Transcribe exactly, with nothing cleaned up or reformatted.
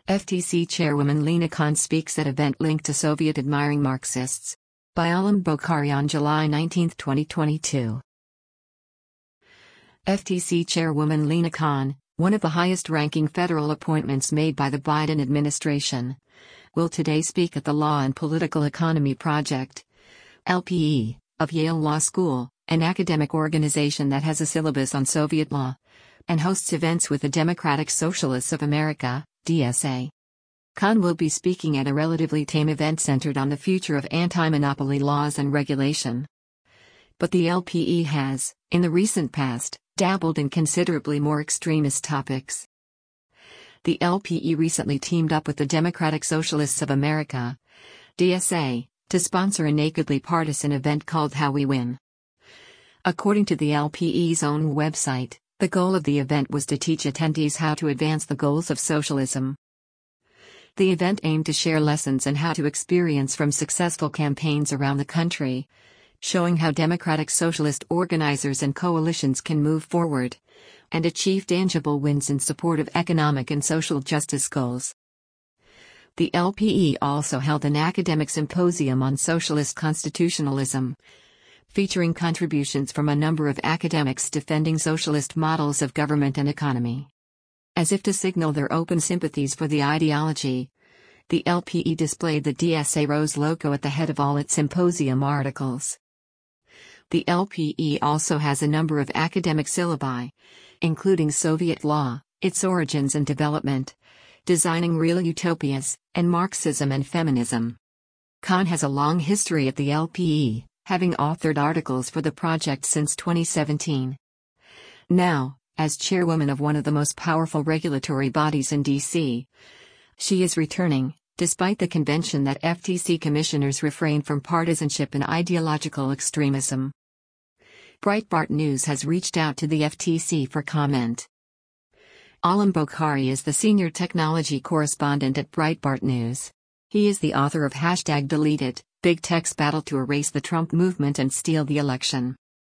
F T C Chairwoman Lina Khan speaks at event linked to Soviet-admiring Marxists. By Alam Bokhari on July nineteenth, twenty twenty-two. F T C Chairwoman Lina Khan, one of the highest-ranking federal appointments made by the Biden administration, will today speak at the Law and Political Economy Project, L P E, of Yale Law School, an academic organization that has a syllabus on Soviet law, and hosts events with the Democratic Socialists of America, D S A. Khan will be speaking at a relatively tame event centered on the future of anti-monopoly laws and regulation. But the L P E has, in the recent past, dabbled in considerably more extremist topics. The L P E recently teamed up with the Democratic Socialists of America, D S A, to sponsor a nakedly partisan event called How We Win. According to the L P E's own website, the goal of the event was to teach attendees how to advance the goals of socialism. The event aimed to share lessons on how to experience from successful campaigns around the country, showing how democratic socialist organizers and coalitions can move forward and achieve tangible wins in support of economic and social justice goals. The L P E also held an academic symposium on socialist constitutionalism, featuring contributions from a number of academics defending socialist models of government and economy. As if to signal their open sympathies for the ideology, the L P E displayed the D S A Rose logo at the head of all its symposium articles. The L P E also has a number of academic syllabi, including Soviet law, its origins and development, designing real utopias, and Marxism and feminism. Khan has a long history at the L P E, having authored articles for the project since twenty seventeen. Now, as chairwoman of one of the most powerful regulatory bodies in D C, she is returning, despite the convention that F T C commissioners refrain from partisanship and ideological extremism. Breitbart News has reached out to the F T C for comment. Alam Bokhari is the senior technology correspondent at Breitbart News. He is the author of Hashtag Deleted, Big Tech's Battle to Erase the Trump Movement and Steal the Election.